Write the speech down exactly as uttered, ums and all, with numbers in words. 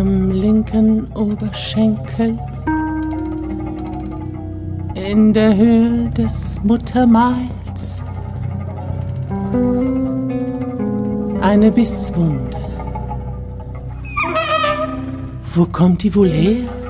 am linken Oberschenkel, in der Höhe des Muttermals, eine Bisswunde. Wo kommt die wohl her?